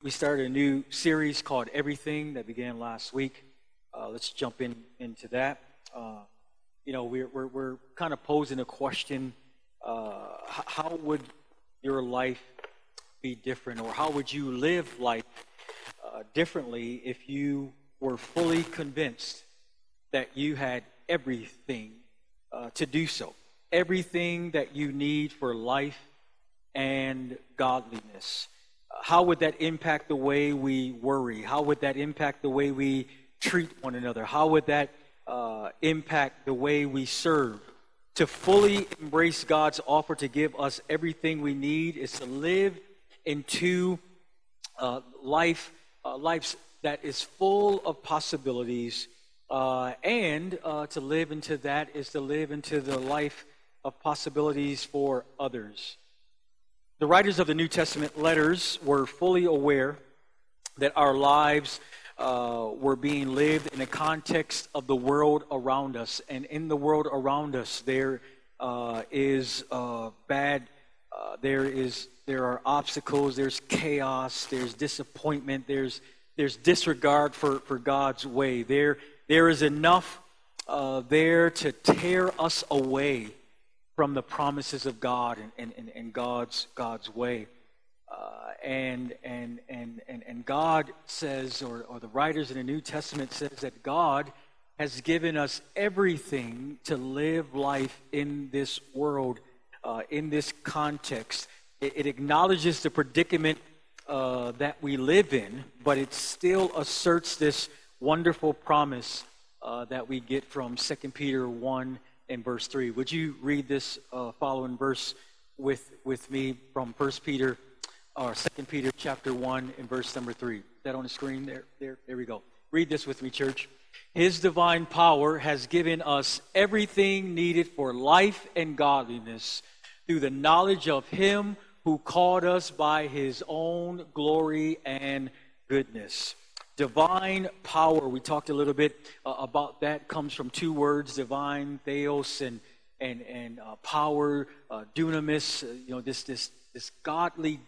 We started a new series called Everything that began last week. Let's jump into that. We're kind of posing a question: how would your life be different, or how would you live life differently if you were fully convinced that you had everything to do so, everything that you need for life and godliness? How would that impact the way we worry? How would that impact the way we treat one another? How would that impact the way we serve? To fully embrace God's offer to give us everything we need is to live into life that is full of possibilities, and to live into that is to live into the life of possibilities for others. The writers of the New Testament letters were fully aware that our lives were being lived in the context of the world around us. And in the world around us, there is there are obstacles, there's chaos, there's disappointment, there's disregard for God's way. There is enough there to tear us away from the promises of God and God's way. And God says, or the writers in the New Testament says, that God has given us everything to live life in this world, in this context. It acknowledges the predicament that we live in, but it still asserts this wonderful promise that we get from 2 Peter 1 and verse 3. Would you read this following verse with me from 1 Peter or 2 Peter chapter 1 and verse number 3? Is that on the screen? There we go. Read this with me, church. His divine power has given us everything needed for life and godliness through the knowledge of Him who called us by His own glory and goodness. Divine power, we talked a little bit about that, comes from two words: divine, theos, and power, dunamis. This godly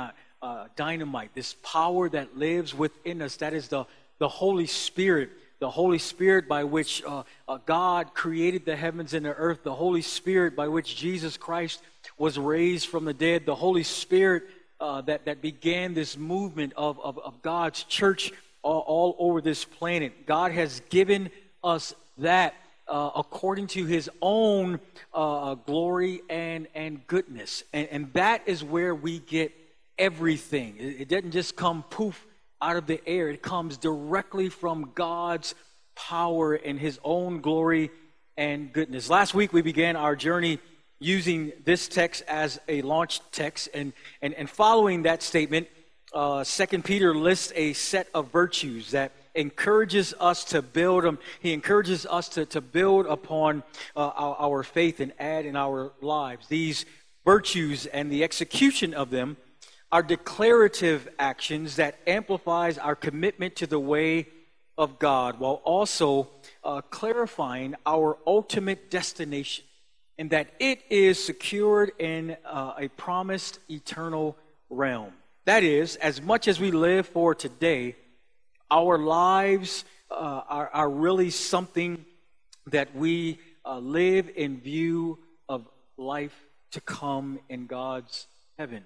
dynamite, this power that lives within us. That is the Holy Spirit. The Holy Spirit by which God created the heavens and the earth. The Holy Spirit by which Jesus Christ was raised from the dead. The Holy Spirit that began this movement of God's church all over this planet. God has given us that according to His own glory and goodness. And that is where we get everything. It doesn't just come poof out of the air. It comes directly from God's power and His own glory and goodness. Last week we began our journey using this text as a launch text. And following that statement, 2 Peter lists a set of virtues that encourages us to build them. He encourages us to build upon our faith and add in our lives. These virtues and the execution of them are declarative actions that amplifies our commitment to the way of God, while also clarifying our ultimate destination, and that it is secured in a promised eternal realm. That is, as much as we live for today, our lives are really something that we live in view of life to come in God's heaven.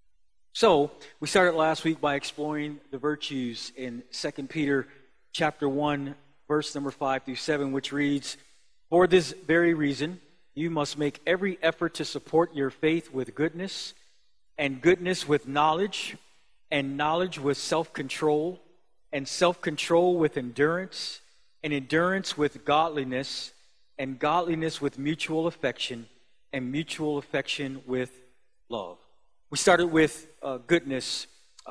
So, we started last week by exploring the virtues in 2 Peter chapter 1, verse number 5 through 7, which reads, "For this very reason, you must make every effort to support your faith with goodness, and goodness with knowledge, and knowledge with self-control, and self-control with endurance, and endurance with godliness, and godliness with mutual affection, and mutual affection with love." We started with goodness.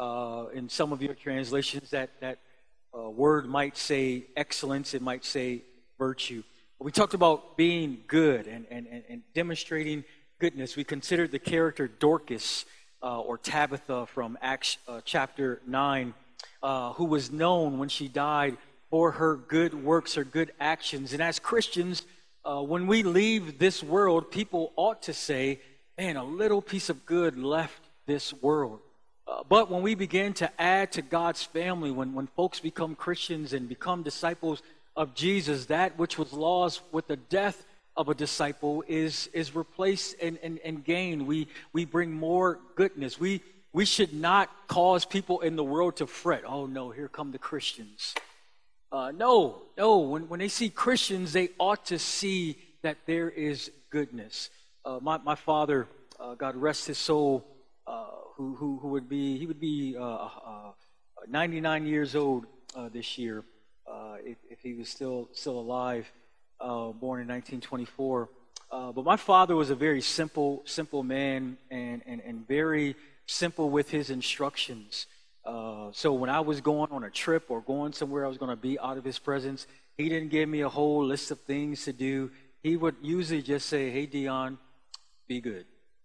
In some of your translations, that word might say excellence, it might say virtue. We talked about being good and demonstrating goodness. We considered the character Dorcas, or Tabitha from Acts chapter 9, who was known when she died for her good works, her good actions. And as Christians, when we leave this world, people ought to say, man, a little piece of good left this world. But when we begin to add to God's family, when folks become Christians and become disciples of Jesus, that which was lost with the death of a disciple is replaced and gained. We bring more goodness. We should not cause people in the world to fret. Oh no, here come the Christians. No. When they see Christians, they ought to see that there is goodness. My father, God rest his soul, who would be 99 years old this year, if he was still alive, born in 1924. But my father was a very simple man and very simple with his instructions. So when I was going on a trip or going somewhere I was going to be out of his presence, he didn't give me a whole list of things to do. He would usually just say, "Hey, Dion, be good."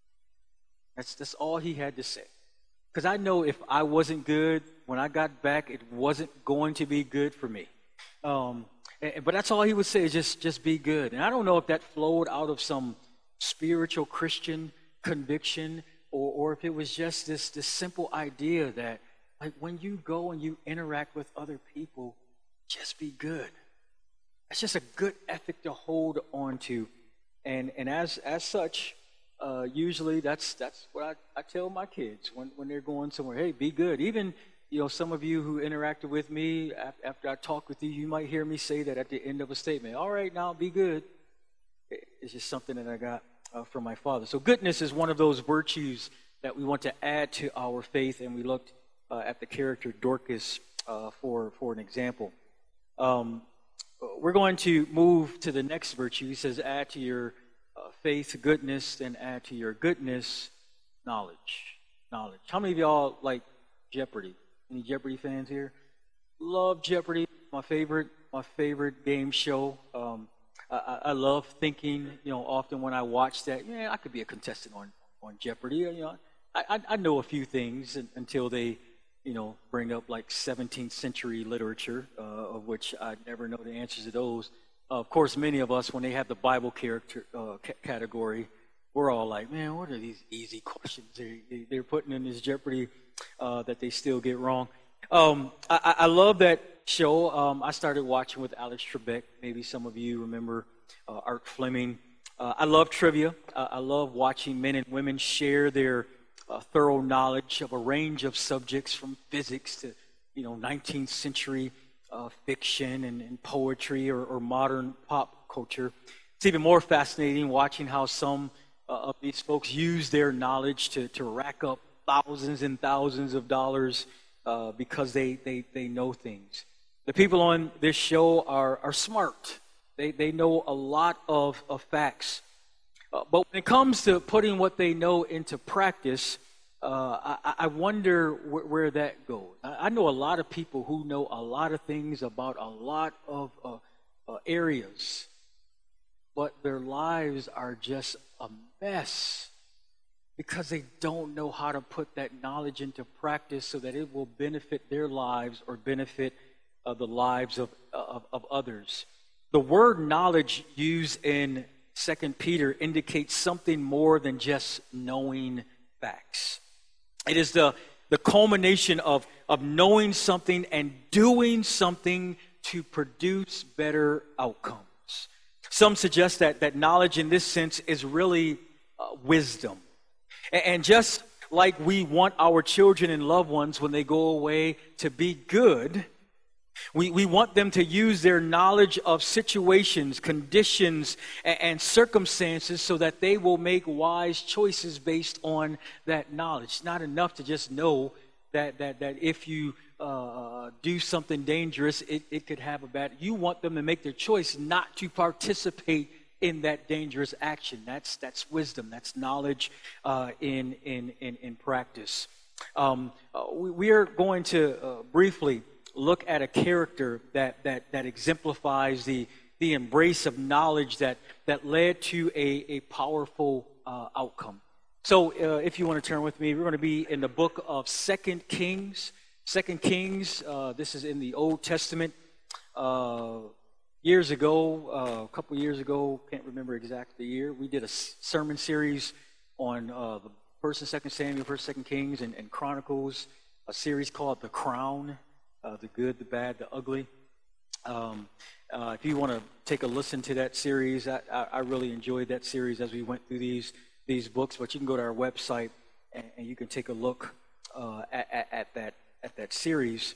That's all he had to say. Because I know if I wasn't good, when I got back, it wasn't going to be good for me. But that's all he would say, is just be good. And I don't know if that flowed out of some spiritual Christian conviction or if it was just this simple idea that, like, when you go and you interact with other people, just be good. It's just a good ethic to hold on to. And as such, usually that's what I tell my kids when they're going somewhere. Hey, be good. Even, some of you who interacted with me after I talk with you, you might hear me say that at the end of a statement. All right, now be good. It's just something that I got from my father. So goodness is one of those virtues that we want to add to our faith, and we looked at the character Dorcas for an example. We're going to move to the next virtue. He says, add to your faith goodness, then add to your goodness knowledge. How many of y'all like Jeopardy? Any Jeopardy fans here? Love Jeopardy. My favorite game show. I love thinking, often when I watch that, I could be a contestant on Jeopardy. I know a few things until they, bring up like 17th century literature, of which I never know the answers to those. Of course, many of us, when they have the Bible character category, we're all like, man, what are these easy questions they're putting in this Jeopardy that they still get wrong? I love that show. I started watching with Alex Trebek. Maybe some of you remember Art Fleming. I love trivia. I love watching men and women share their thorough knowledge of a range of subjects, from physics to 19th century fiction and poetry or modern pop culture. It's even more fascinating watching how some of these folks use their knowledge to rack up thousands and thousands of dollars because they know things. The people on this show are smart. They know a lot of facts. But when it comes to putting what they know into practice, I wonder where that goes. I know a lot of people who know a lot of things about a lot of areas, but their lives are just a mess because they don't know how to put that knowledge into practice so that it will benefit their lives or benefit the lives of others. The word knowledge used in 2 Peter indicates something more than just knowing facts. It is the culmination of knowing something and doing something to produce better outcomes. Some suggest that knowledge in this sense is really wisdom. And just like we want our children and loved ones when they go away to be good, we want them to use their knowledge of situations, conditions, and circumstances so that they will make wise choices based on that knowledge. It's not enough to just know that if you do something dangerous, it could have a bad... You want them to make their choice not to participate in that dangerous action. That's wisdom. That's knowledge in practice. We are going to briefly look at a character that exemplifies the embrace of knowledge that led to a powerful outcome. So if you want to turn with me, we're going to be in the book of 2 Kings. 2 Kings, this is in the Old Testament. Years ago, a couple years ago, can't remember exactly the year, we did a sermon series on the First and Second Samuel, First, Second Kings, and Chronicles, a series called The Crown, the good, the bad, the ugly. If you want to take a listen to that series, I really enjoyed that series as we went through these books. But you can go to our website and you can take a look at that series.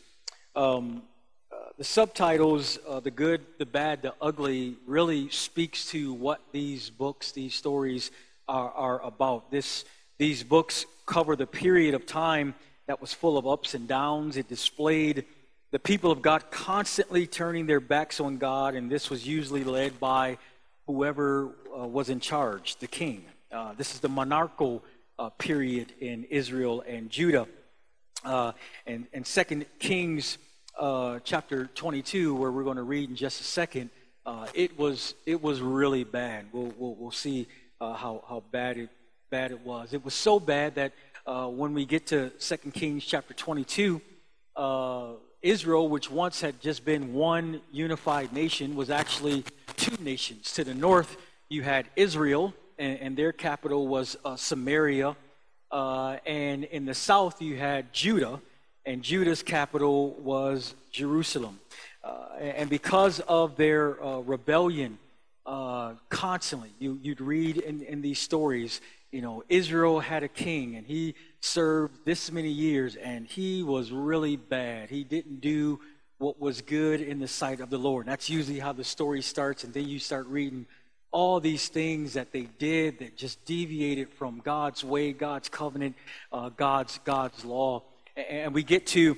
The subtitles, The Good, the Bad, the Ugly, really speaks to what these books, these stories are about. These books cover the period of time that was full of ups and downs. It displayed the people of God constantly turning their backs on God, and this was usually led by whoever was in charge, the king. This is the monarchical period in Israel and Judah. And 2 Kings chapter 22, where we're going to read in just a second, it was really bad. We'll see how bad it was. It was so bad that when we get to 2 Kings chapter 22, Israel, which once had just been one unified nation, was actually two nations. To the north, you had Israel, and their capital was Samaria. And in the south, you had Judah, and Judah's capital was Jerusalem. And because of their rebellion, constantly, you'd read in these stories, Israel had a king, and he served this many years, and he was really bad. He didn't do what was good in the sight of the Lord. And that's usually how the story starts, and then you start reading all these things that they did that just deviated from God's way, God's covenant, God's law. And we get to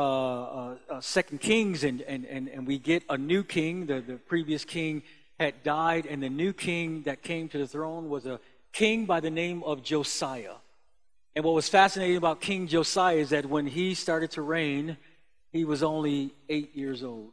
2 Kings, and we get a new king. The previous king had died, and the new king that came to the throne was a king by the name of Josiah. And what was fascinating about King Josiah is that when he started to reign, he was only 8 years old.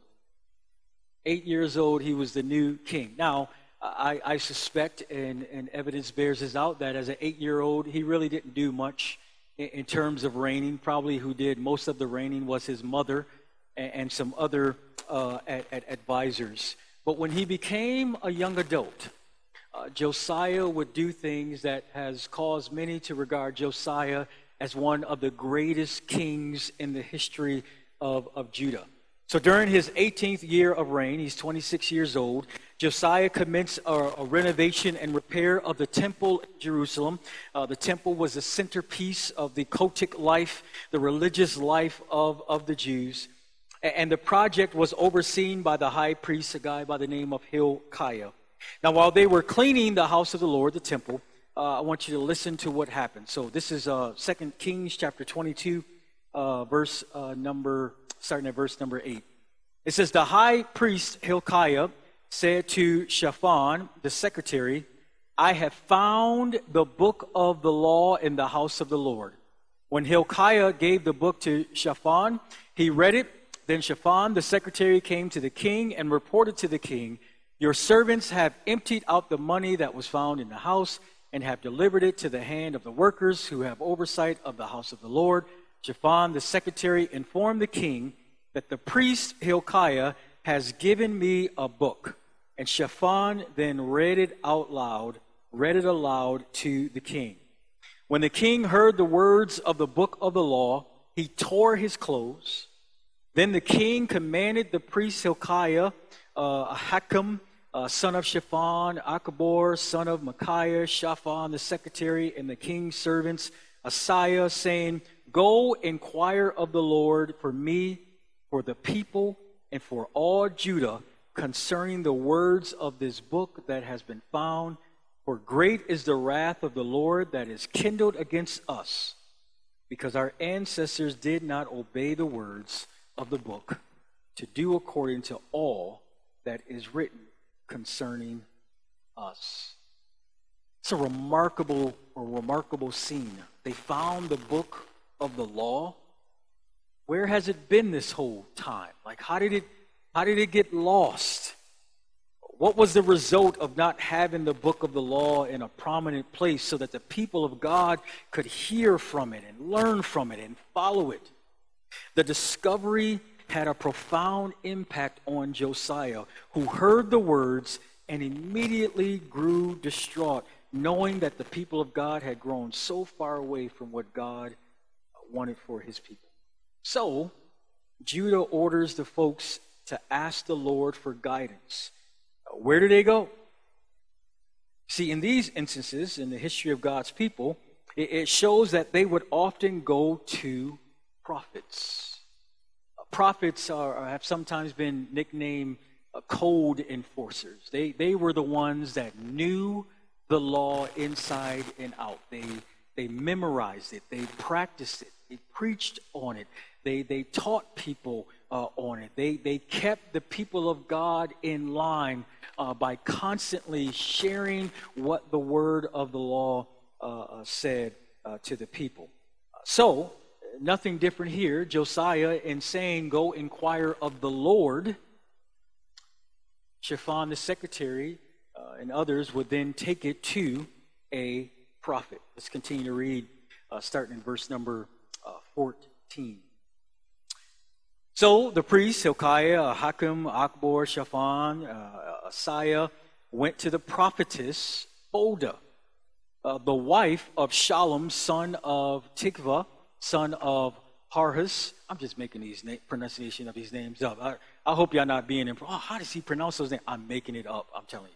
8 years old, he was the new king. Now, I suspect, and evidence bears this out, that as an 8-year-old, he really didn't do much in terms of reigning. Probably who did most of the reigning was his mother and some other advisors. But when he became a young adult, Josiah would do things that has caused many to regard Josiah as one of the greatest kings in the history of Judah. So during his 18th year of reign, he's 26 years old, Josiah commenced a renovation and repair of the temple in Jerusalem. The temple was the centerpiece of the cultic life, the religious life of the Jews. And the project was overseen by the high priest, a guy by the name of Hilkiah. Now, while they were cleaning the house of the Lord, the temple, I want you to listen to what happened. So this is 2 Kings chapter 22, starting at verse number 8. It says, "The high priest Hilkiah said to Shaphan, the secretary, 'I have found the book of the law in the house of the Lord.' When Hilkiah gave the book to Shaphan, he read it. Then Shaphan, the secretary, came to the king and reported to the king, 'Your servants have emptied out the money that was found in the house and have delivered it to the hand of the workers who have oversight of the house of the Lord.' Shaphan, the secretary, informed the king that the priest Hilkiah has given me a book. And Shaphan then read it aloud to the king. When the king heard the words of the book of the law, he tore his clothes. Then the king commanded the priest Hilkiah, Ahikam, son of Shaphan, Achbor, son of Micaiah, Shaphan, the secretary, and the king's servants, Asaiah, saying, 'Go inquire of the Lord for me, for the people, and for all Judah concerning the words of this book that has been found. For great is the wrath of the Lord that is kindled against us, because our ancestors did not obey the words of the book to do according to all that is written concerning us.'" It's a remarkable scene. They found the book of the law. Where has it been this whole time? Like, how did it get lost? What was the result of not having the book of the law in a prominent place so that the people of God could hear from it and learn from it and follow it? The discovery had a profound impact on Josiah, who heard the words and immediately grew distraught. knowing that the people of God had grown so far away from what God wanted for his people. So, Judah orders the folks to ask the Lord for guidance. Where do they go? See, in these instances, in the history of God's people, it shows that they would often go to prophets. Prophets have sometimes been nicknamed code enforcers. They were the ones that knew the law inside and out. They memorized it. They practiced it. They preached on it. They taught people on it. They kept the people of God in line by constantly sharing what the word of the law said to the people. So, nothing different here. Josiah, in saying, go inquire of the Lord, Shaphan the secretary and others would then take it to a prophet. Let's continue to read, starting in verse number 14. So the priests, Hilkiah, Hakim, Akbor, Shaphan, Asaiah, went to the prophetess Huldah, the wife of Shallum, son of Tikvah, son of Harhas. I'm just making these pronunciation of these names up. I hope y'all not being impressed. Oh, how does he pronounce those names? I'm making it up. I'm telling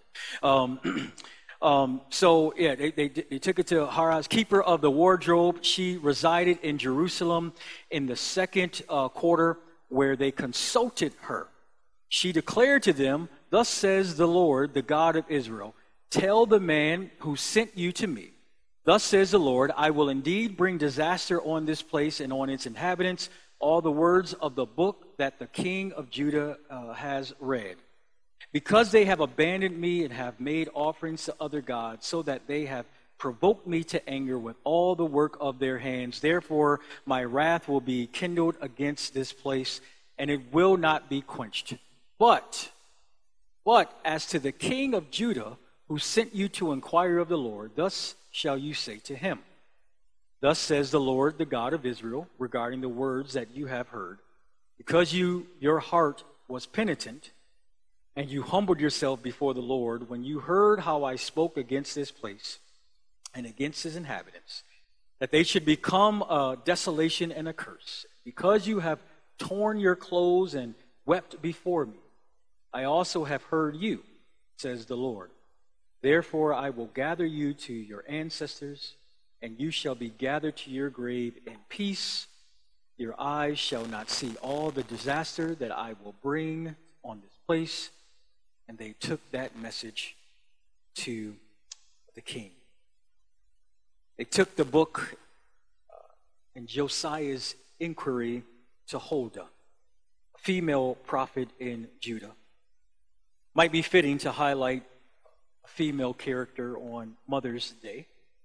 you. So yeah, they took it to Harhas, keeper of the wardrobe. She resided in Jerusalem in the second quarter, where they consulted her. She declared to them, "Thus says the Lord, the God of Israel, tell the man who sent you to me. Thus says the Lord, I will indeed bring disaster on this place and on its inhabitants, all the words of the book that the king of Judah has read. Because they have abandoned me and have made offerings to other gods, so that they have provoked me to anger with all the work of their hands. Therefore, my wrath will be kindled against this place, and it will not be quenched. But as to the king of Judah, who sent you to inquire of the Lord, thus shall you say to him, Thus says the Lord, the God of Israel, regarding the words that you have heard. Because your heart was penitent, and you humbled yourself before the Lord, when you heard how I spoke against this place and against his inhabitants, that they should become a desolation and a curse. Because you have torn your clothes and wept before me, I also have heard you, says the Lord. Therefore I will gather you to your ancestors, and you shall be gathered to your grave in peace. Your eyes shall not see all the disaster that I will bring on this place. And they took that message to the king. They took the book and Josiah's inquiry to Huldah, a female prophet in Judah. Might be fitting to highlight a female character on Mother's Day,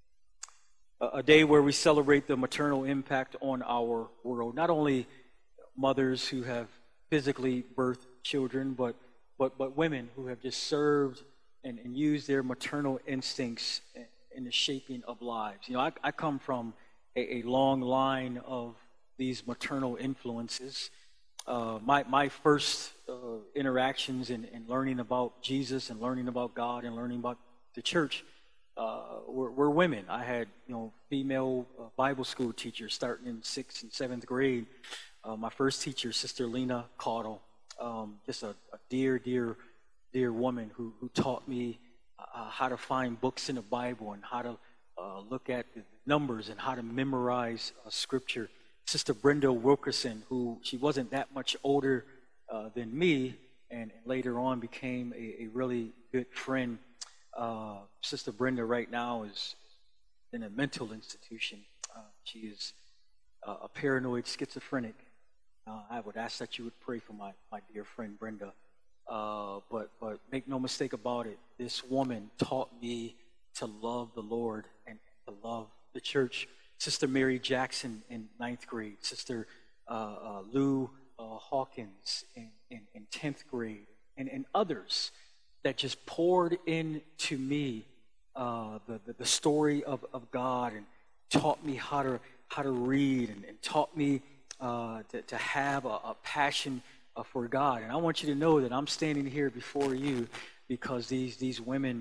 a day where we celebrate the maternal impact on our world. Not only mothers who have physically birthed children, but women who have just served and used their maternal instincts in the shaping of lives. You know, I come from a long line of these maternal influences. My first interactions in learning about Jesus and learning about God and learning about the church were women. I had, female Bible school teachers starting in 6th and 7th grade. My first teacher, Sister Lena Caudle, just a dear woman who taught me how to find books in the Bible and how to look at the numbers and how to memorize scripture. Sister Brenda Wilkerson, who she wasn't that much older than me, and later on became a really good friend. Sister Brenda right now is in a mental institution. She is a paranoid schizophrenic. I would ask that you would pray for my dear friend Brenda. But make no mistake about it, this woman taught me to love the Lord and to love the church. Sister Mary Jackson in 9th grade, Sister Lou Hawkins in 10th grade, and others that just poured into me the story of God and taught me how to read and taught me to have a passion for God. And I want you to know that I'm standing here before you because these women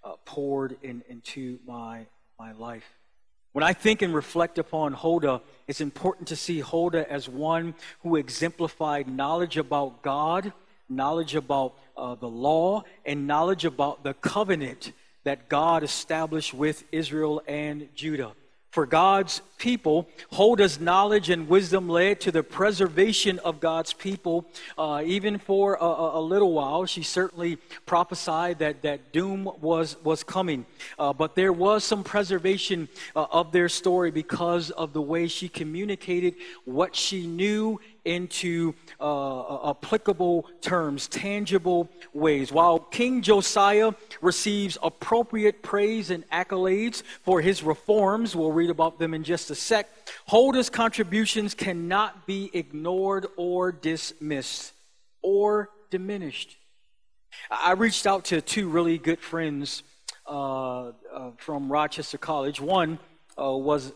poured into my life. When I think and reflect upon Huldah, it's important to see Huldah as one who exemplified knowledge about God, knowledge about the law, and knowledge about the covenant that God established with Israel and Judah. For God's people, Huldah's knowledge and wisdom led to the preservation of God's people. Even for a little while, she certainly prophesied that doom was coming. But there was some preservation of their story because of the way she communicated what she knew into applicable terms, tangible ways. While King Josiah receives appropriate praise and accolades for his reforms, we'll read about them in just a sec, Huldah's contributions cannot be ignored or dismissed or diminished. I reached out to two really good friends from Rochester College. One I was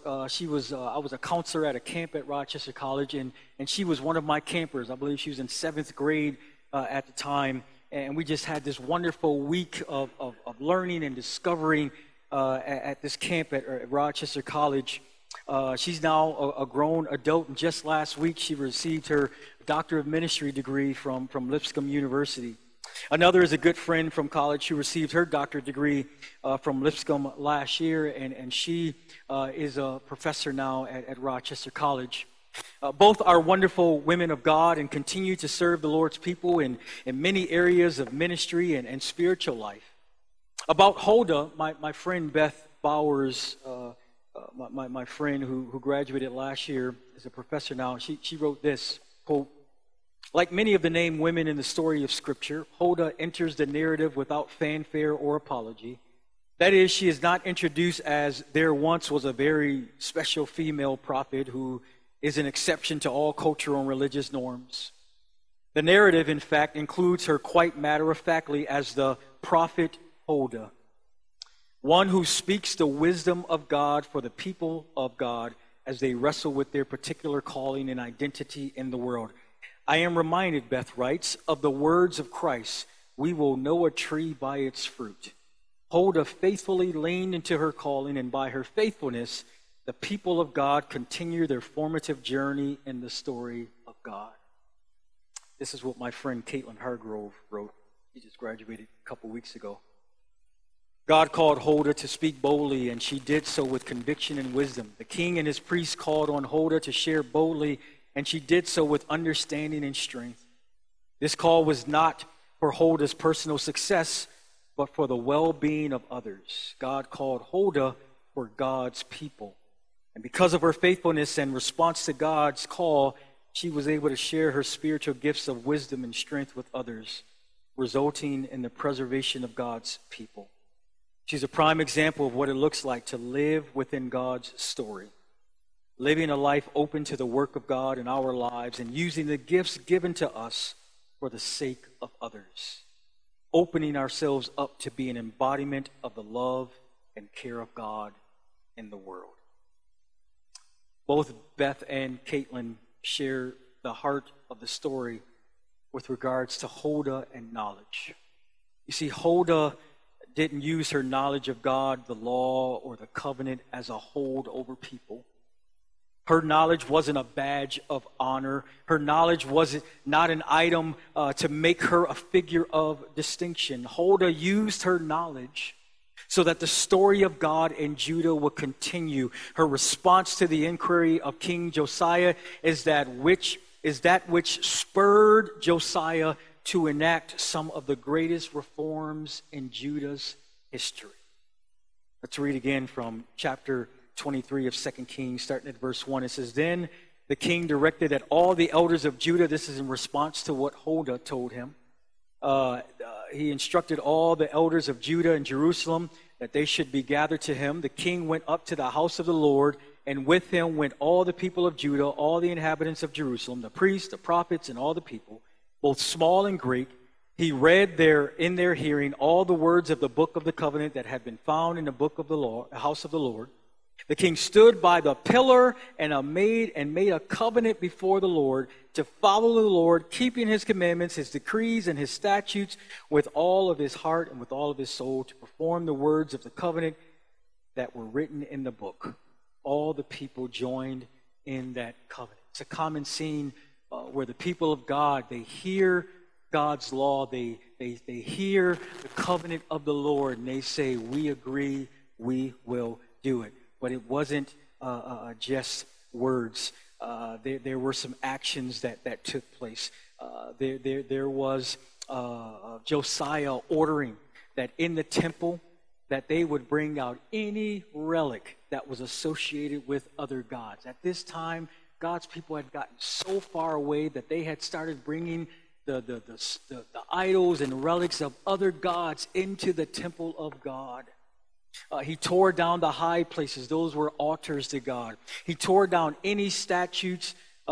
a counselor at a camp at Rochester College, and she was one of my campers. I believe she was in 7th grade at the time, and we just had this wonderful week of learning and discovering at this camp at Rochester College. She's now a grown adult, and just last week she received her Doctor of Ministry degree from Lipscomb University. Another is a good friend from college who received her doctorate degree from Lipscomb last year, and she is a professor now at Rochester College. Both are wonderful women of God and continue to serve the Lord's people in many areas of ministry and spiritual life. About Huldah, my friend Beth Bowers, my friend who graduated last year, is a professor now. She wrote this, quote, "Like many of the named women in the story of Scripture, Huldah enters the narrative without fanfare or apology. That is, she is not introduced as there once was a very special female prophet who is an exception to all cultural and religious norms. The narrative, in fact, includes her quite matter-of-factly as the prophet Huldah, one who speaks the wisdom of God for the people of God as they wrestle with their particular calling and identity in the world. I am reminded," Beth writes, "of the words of Christ, 'We will know a tree by its fruit.' Huldah faithfully leaned into her calling, and by her faithfulness, the people of God continue their formative journey in the story of God." This is what my friend Caitlin Hargrove wrote. She just graduated a couple weeks ago. God called Huldah to speak boldly, and she did so with conviction and wisdom. The king and his priests called on Huldah to share boldly, and she did so with understanding and strength. This call was not for Huldah's personal success, but for the well-being of others. God called Huldah for God's people. And because of her faithfulness and response to God's call, she was able to share her spiritual gifts of wisdom and strength with others, resulting in the preservation of God's people. She's a prime example of what it looks like to live within God's story, living a life open to the work of God in our lives and using the gifts given to us for the sake of others, opening ourselves up to be an embodiment of the love and care of God in the world. Both Beth and Caitlin share the heart of the story with regards to Huldah and knowledge. You see, Huldah didn't use her knowledge of God, the law, or the covenant as a hold over people. Her knowledge wasn't a badge of honor. Her knowledge wasn't not an item to make her a figure of distinction. Huldah used her knowledge so that the story of God in Judah would continue. Her response to the inquiry of King Josiah is that which spurred Josiah to enact some of the greatest reforms in Judah's history. Let's read again from chapter 23 of 2 Kings, starting at verse 1. It says, "Then the king directed that all the elders of Judah," this is in response to what Huldah told him, he instructed all the elders of Judah and Jerusalem that they should be gathered to him. The king went up to the house of the Lord, and with him went all the people of Judah, all the inhabitants of Jerusalem, the priests, the prophets, and all the people, both small and great. He read in their hearing all the words of the book of the covenant that had been found in the book of the law, the house of the Lord. The king stood by the pillar and made a covenant before the Lord to follow the Lord, keeping his commandments, his decrees, and his statutes with all of his heart and with all of his soul, to perform the words of the covenant that were written in the book. All the people joined in that covenant. It's a common scene where the people of God, they hear God's law, they hear the covenant of the Lord, and they say, we agree, we will do it. But it wasn't just words. There were some actions that took place. There was Josiah ordering that in the temple that they would bring out any relic that was associated with other gods. At this time, God's people had gotten so far away that they had started bringing the idols and relics of other gods into the temple of God. He tore down the high places. Those were altars to God. He tore down any statues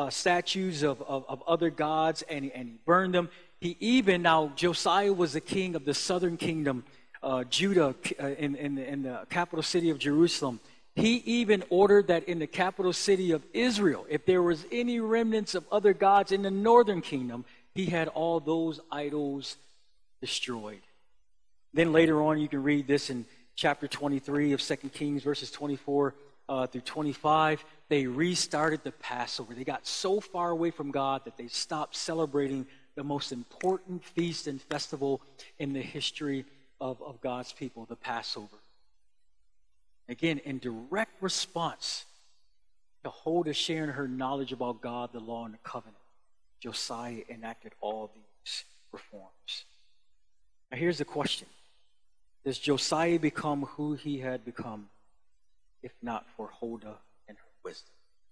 of other gods, and he burned them. Now Josiah was the king of the southern kingdom, Judah, in the capital city of Jerusalem. He even ordered that in the capital city of Israel, if there was any remnants of other gods in the northern kingdom, he had all those idols destroyed. Then later on, you can read this in chapter 23 of 2 Kings, verses 24 through 25. They restarted the Passover. They got so far away from God that they stopped celebrating the most important feast and festival in the history of God's people, the Passover. Again, in direct response to Huldah sharing her knowledge about God, the law, and the covenant, Josiah enacted all these reforms. Now here's the question. Does Josiah become who he had become if not for Huldah and her wisdom?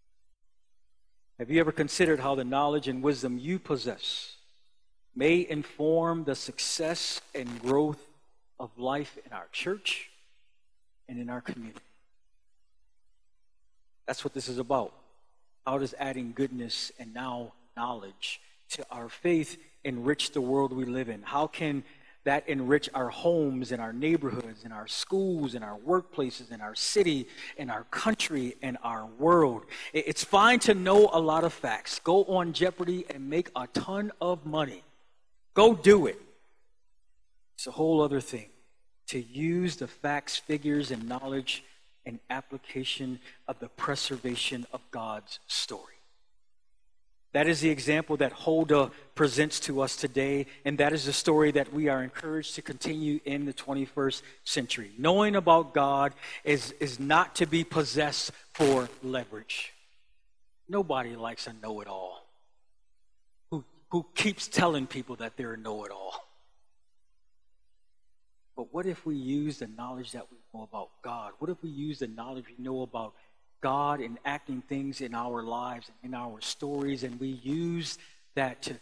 Have you ever considered how the knowledge and wisdom you possess may inform the success and growth of life in our church and in our community? That's what this is about. How does adding goodness and now knowledge to our faith enrich the world we live in? How can that enrich our homes and our neighborhoods and our schools and our workplaces and our city and our country and our world? It's fine to know a lot of facts. Go on Jeopardy and make a ton of money. Go do it. It's a whole other thing to use the facts, figures, and knowledge and application of the preservation of God's story. That is the example that Huldah presents to us today, and that is the story that we are encouraged to continue in the 21st century. Knowing about God is not to be possessed for leverage. Nobody likes a know-it-all who keeps telling people that they're a know-it-all. But what if we use the knowledge that we know about God? What if we use the knowledge we know about God enacting things in our lives and in our stories, and we use that to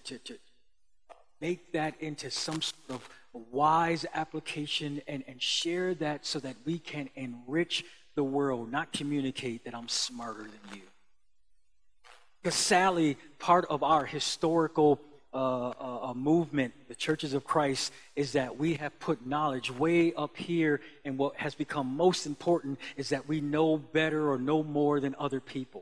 make that into some sort of wise application and share that so that we can enrich the world, not communicate that I'm smarter than you. Because sadly, part of our historical movement, the Churches of Christ, is that we have put knowledge way up here, and what has become most important is that we know better or know more than other people.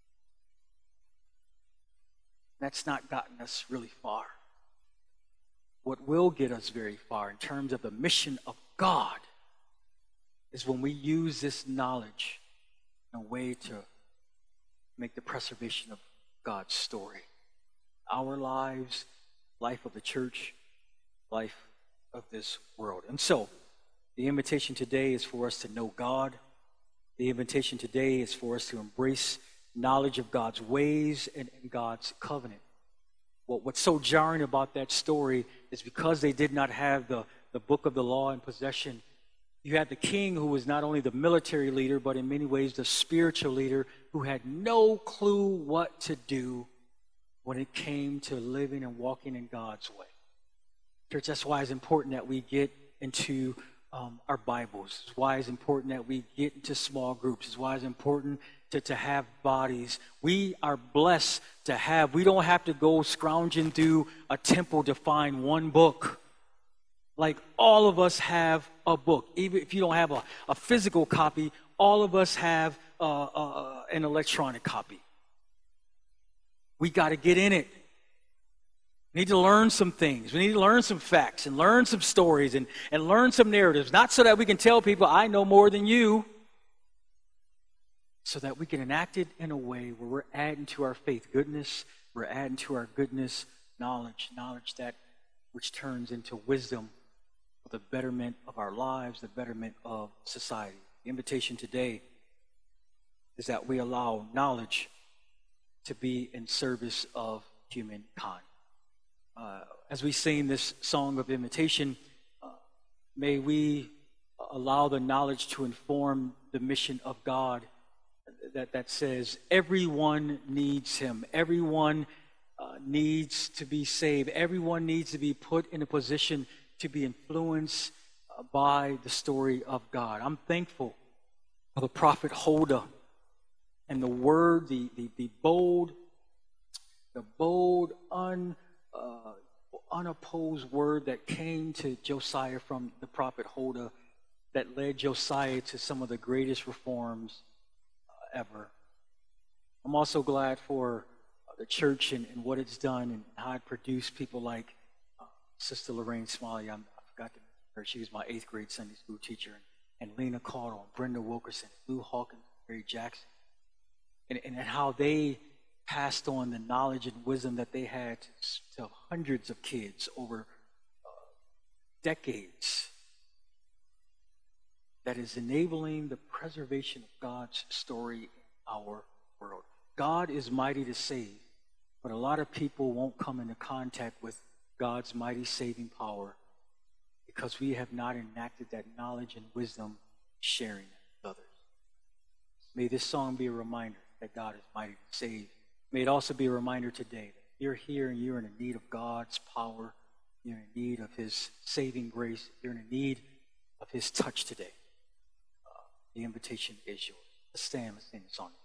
That's not gotten us really far. What will get us very far in terms of the mission of God is when we use this knowledge in a way to make the preservation of God's story. Our lives, life of the church, life of this world. And so, the invitation today is for us to know God. The invitation today is for us to embrace knowledge of God's ways and God's covenant. What's so jarring about that story is because they did not have the book of the law in possession, you had the king who was not only the military leader, but in many ways the spiritual leader, who had no clue what to do when it came to living and walking in God's way. Church, that's why it's important that we get into our Bibles. It's why it's important that we get into small groups. It's why it's important to have bodies. We are blessed to have, we don't have to go scrounging through a temple to find one book. Like, all of us have a book. Even if you don't have a physical copy, all of us have an electronic copy. We got to get in it. We need to learn some things. We need to learn some facts and learn some stories and learn some narratives. Not so that we can tell people, I know more than you. So that we can enact it in a way where we're adding to our faith goodness. We're adding to our goodness knowledge. Knowledge that which turns into wisdom for the betterment of our lives, the betterment of society. The invitation today is that we allow knowledge to be in service of humankind. As we sing this song of invitation, may we allow the knowledge to inform the mission of God that says everyone needs him. Everyone needs to be saved. Everyone needs to be put in a position to be influenced by the story of God. I'm thankful for the prophet Huldah and the word, the bold, unopposed word that came to Josiah from the prophet Huldah that led Josiah to some of the greatest reforms ever. I'm also glad for the church and what it's done and how it produced people like Sister Lorraine Smalley. I forgot to mention her. She was my 8th grade Sunday school teacher. And Lena Caudle, Brenda Wilkerson, Lou Hawkins, Mary Jackson. And how they passed on the knowledge and wisdom that they had to hundreds of kids over decades. That is enabling the preservation of God's story in our world. God is mighty to save, but a lot of people won't come into contact with God's mighty saving power because we have not enacted that knowledge and wisdom, sharing it with others. May this song be a reminder that God is mighty to save. May it also be a reminder today that you're here and you're in need of God's power. You're in need of his saving grace. You're in need of his touch today. The invitation is yours. Let's stand, let's sing the song.